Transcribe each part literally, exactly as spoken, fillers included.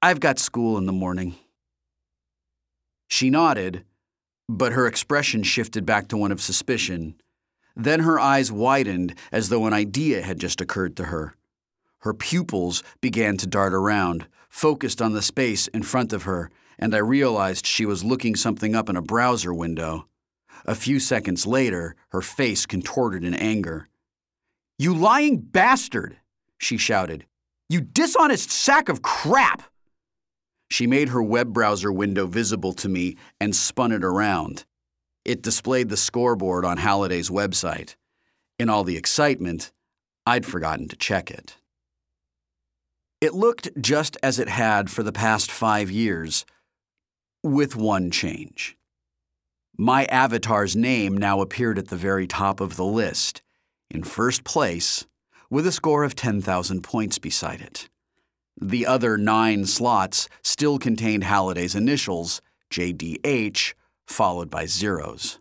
I've got school in the morning." She nodded, but her expression shifted back to one of suspicion. Then her eyes widened as though an idea had just occurred to her. Her pupils began to dart around, focused on the space in front of her, and I realized she was looking something up in a browser window. A few seconds later, her face contorted in anger. "You lying bastard!" she shouted. "You dishonest sack of crap!" She made her web browser window visible to me and spun it around. It displayed the scoreboard on Halliday's website. In all the excitement, I'd forgotten to check it. It looked just as it had for the past five years, with one change. My avatar's name now appeared at the very top of the list, in first place, with a score of ten thousand points beside it. The other nine slots still contained Halliday's initials, J D H, followed by zeros.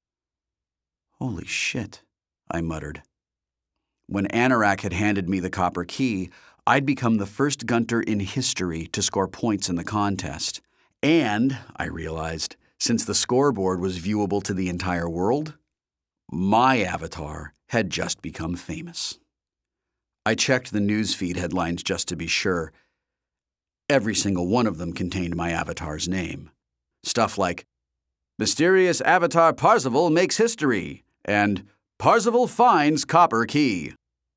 "Holy shit," I muttered. When Anorak had handed me the copper key, I'd become the first Gunter in history to score points in the contest. And, I realized, since the scoreboard was viewable to the entire world, my avatar had just become famous. I checked the newsfeed headlines just to be sure. Every single one of them contained my avatar's name. Stuff like, "Mysterious Avatar Parzival makes history," and "Parzival finds copper key."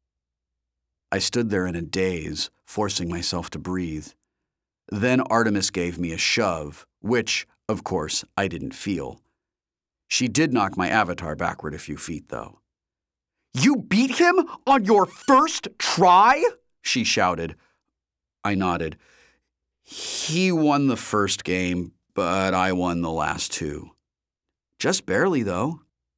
I stood there in a daze, forcing myself to breathe. Then Artemis gave me a shove, which, of course, I didn't feel. She did knock my avatar backward a few feet, though. "You beat him on your first try?" she shouted. I nodded. "He won the first game, but I won the last two. Just barely, though."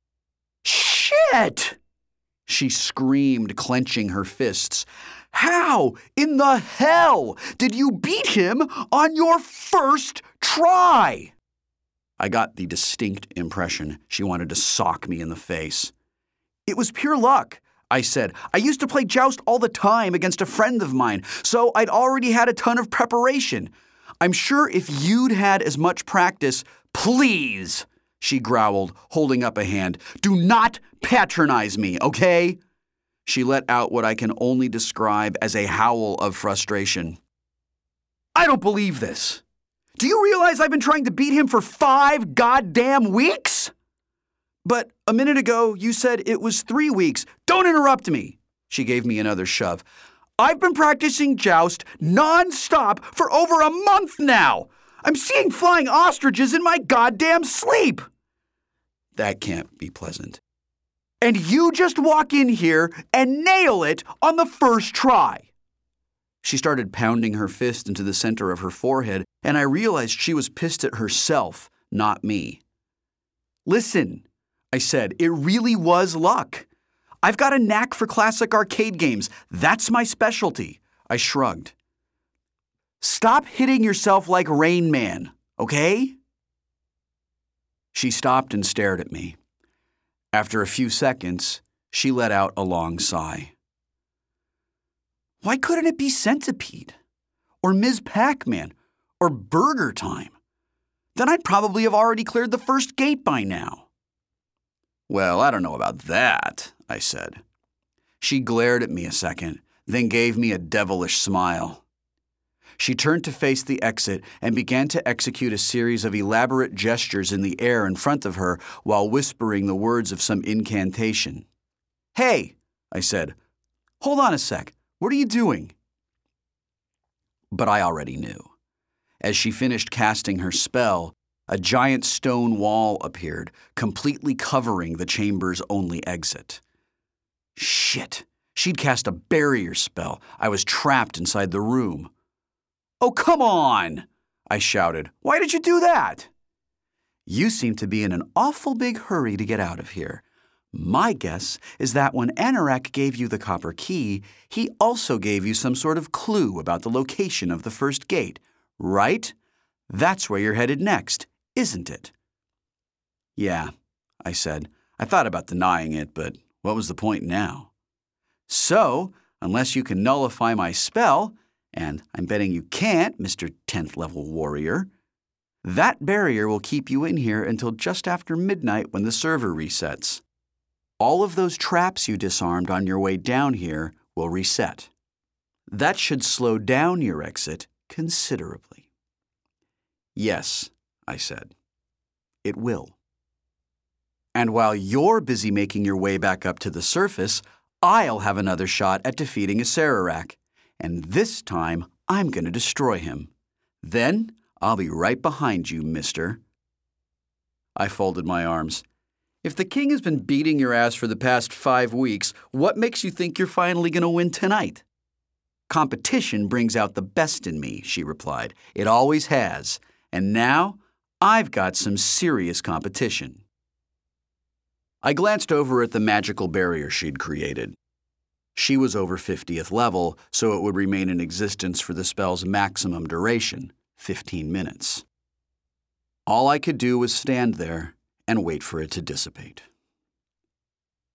"Shit!" she screamed, clenching her fists. "How in the hell did you beat him on your first try?" I got the distinct impression she wanted to sock me in the face. "It was pure luck," I said. "I used to play Joust all the time against a friend of mine, so I'd already had a ton of preparation. I'm sure if you'd had as much practice—" "Please," she growled, holding up a hand. "Do not patronize me, okay?" She let out what I can only describe as a howl of frustration. "I don't believe this. Do you realize I've been trying to beat him for five goddamn weeks? But a minute ago, you said it was three weeks. Don't interrupt me." She gave me another shove. "I've been practicing Joust non-stop for over a month now. I'm seeing flying ostriches in my goddamn sleep." That can't be pleasant. "And you just walk in here and nail it on the first try." She started pounding her fist into the center of her forehead, and I realized she was pissed at herself, not me. "Listen," I said, "it really was luck. I've got a knack for classic arcade games. That's my specialty." I shrugged. "Stop hitting yourself like Rain Man, okay?" She stopped and stared at me. After a few seconds, she let out a long sigh. "Why couldn't it be Centipede? Or Miz Pac-Man? Or Burger Time? Then I'd probably have already cleared the first gate by now." "Well, I don't know about that," I said. She glared at me a second, then gave me a devilish smile. She turned to face the exit and began to execute a series of elaborate gestures in the air in front of her while whispering the words of some incantation. "Hey," I said, "hold on a sec. What are you doing?" But I already knew. As she finished casting her spell, a giant stone wall appeared, completely covering the chamber's only exit. Shit! She'd cast a barrier spell. I was trapped inside the room. "Oh, come on!" I shouted. "Why did you do that?" "You seem to be in an awful big hurry to get out of here. My guess is that when Anorak gave you the copper key, he also gave you some sort of clue about the location of the first gate, right? That's where you're headed next, isn't it?" "Yeah," I said. I thought about denying it, but what was the point now? "So, unless you can nullify my spell, And I'm betting you can't, Mister tenth level warrior. That barrier will keep you in here until just after midnight when the server resets. All of those traps you disarmed on your way down here will reset. That should slow down your exit considerably. Yes, I said. It will. And while you're busy making your way back up to the surface, I'll have another shot at defeating Acererak. And this time, I'm going to destroy him. Then, I'll be right behind you, mister. I folded my arms. If the king has been beating your ass for the past five weeks, what makes you think you're finally going to win tonight? Competition brings out the best in me, she replied. It always has. And now, I've got some serious competition. I glanced over at the magical barrier she'd created. She was over fiftieth level, so it would remain in existence for the spell's maximum duration, fifteen minutes. All I could do was stand there and wait for it to dissipate.